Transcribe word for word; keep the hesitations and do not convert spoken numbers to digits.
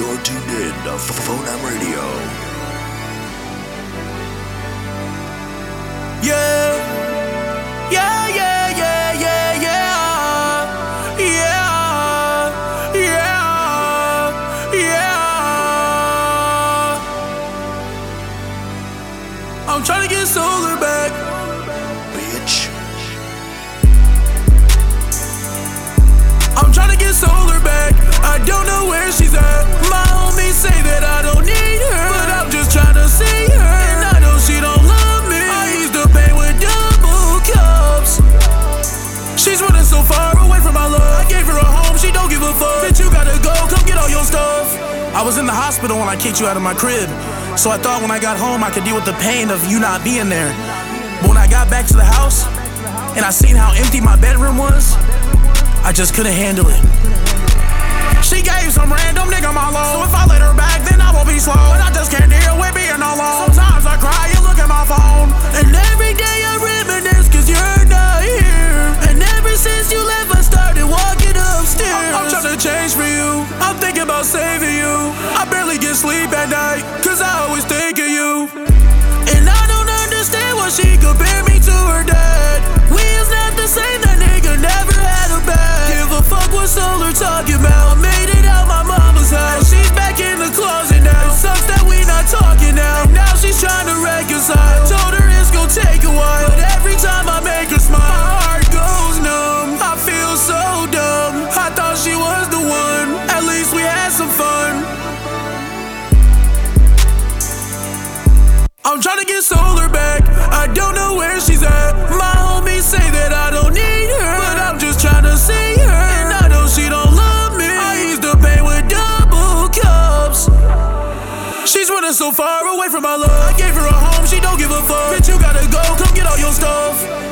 You're tuned in to Phonam Radio. Yeah, yeah, yeah, yeah, yeah, yeah, yeah, yeah, yeah. I'm trying to get solar back, Bitch. I'm trying to get solar back. I don't know where she's at. My homies say that I don't need her, but I'm just trying to see her, and I know she don't love me. I used to pay with double cups. She's running so far away from my love. I gave her a home, she don't give a fuck. Bitch, you gotta go, come get all your stuff. I was in the hospital when I kicked you out of my crib, so I thought when I got home I could deal with the pain of you not being there. But when I got back to the house and I seen how empty my bedroom was, I just couldn't handle it. She gave some random nigga my love, so if I let her back, then I won't be slow. But I just can't deal with being alone. Sometimes I cry, you look at my phone, and every day I reminisce cause you're not here. And ever since you left, I started walking upstairs. I'm, I'm trying to change for you, I'm thinking about saving you. I barely get sleep at night, cause I always think of you. And I don't understand why she compared me to her dad. We is not the same, that nigga never had a bad. Give a fuck what Solar talking about. I made it out my mama's house, she's back in the closet now. It sucks that we not talking now, and now she's trying to reconcile. I told her it's gonna take a while, but every time I make her smile, my heart goes numb. I feel so dumb, I thought she was the one. At least we had some fun. I'm trying to get Solar back, I don't know where she's at. My homies say that I don't need her, but I'm just trying to see her, and I know she don't love me. I used to pay with double cups. She's running so far away from my love. I gave her a home, she don't give a fuck. Bitch, you gotta go, come get all your stuff.